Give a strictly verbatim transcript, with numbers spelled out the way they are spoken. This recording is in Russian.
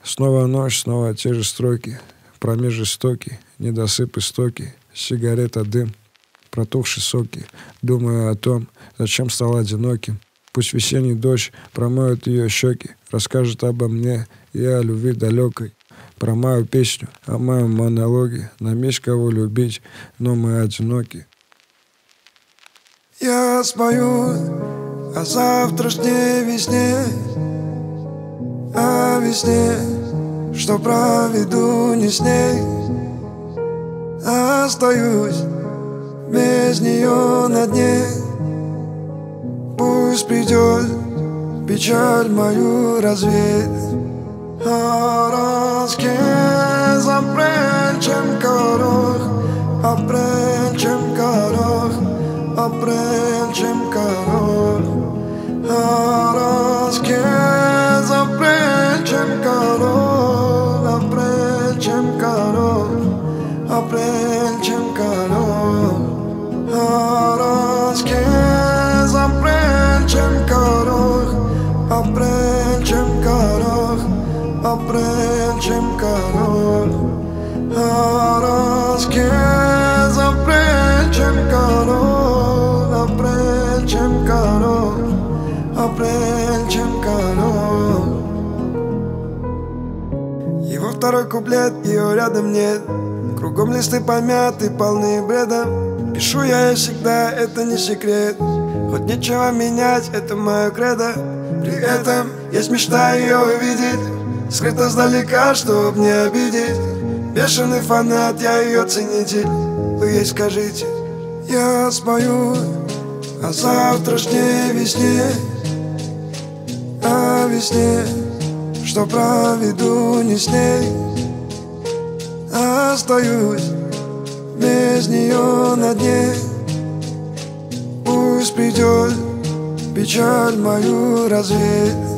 Снова ночь, снова те же строки, промеж жестокий, недосып истоки, сигарета, дым, протухшие соки. Думаю о том, зачем стал одиноким. Пусть весенний дождь промоет ее щеки, расскажет обо мне и о любви далекой. Про мою песню, о моем монологе. Нам есть кого любить, но мы одиноки. Я спою о завтрашней весне, о весне, что проведу не с ней. Остаюсь без нее на дне. Пусть придет печаль мою развеять. Аразке запречем корох, апречем корох, апречем корох. Аразке запречем корох, апречем корох, апречем корох. Аразке запречем корох, апречем корох, апречем корох. Аразке запречем корох, апречем корох, апречем корох. Его второй куплет, ее рядом нет. Кругом листы помяты, полные бреда. Пишу я ей всегда, это не секрет. Хоть нечего менять, это мое кредо. При этом есть мечта ее увидеть, скрыто сдалека, чтоб не обидеть. Бешеный фанат, я ее ценитель. Вы ей скажите, я спою о завтрашней весне, о весне, что проведу не с ней. Остаюсь без нее на дне. Пусть придет печаль мою развеять.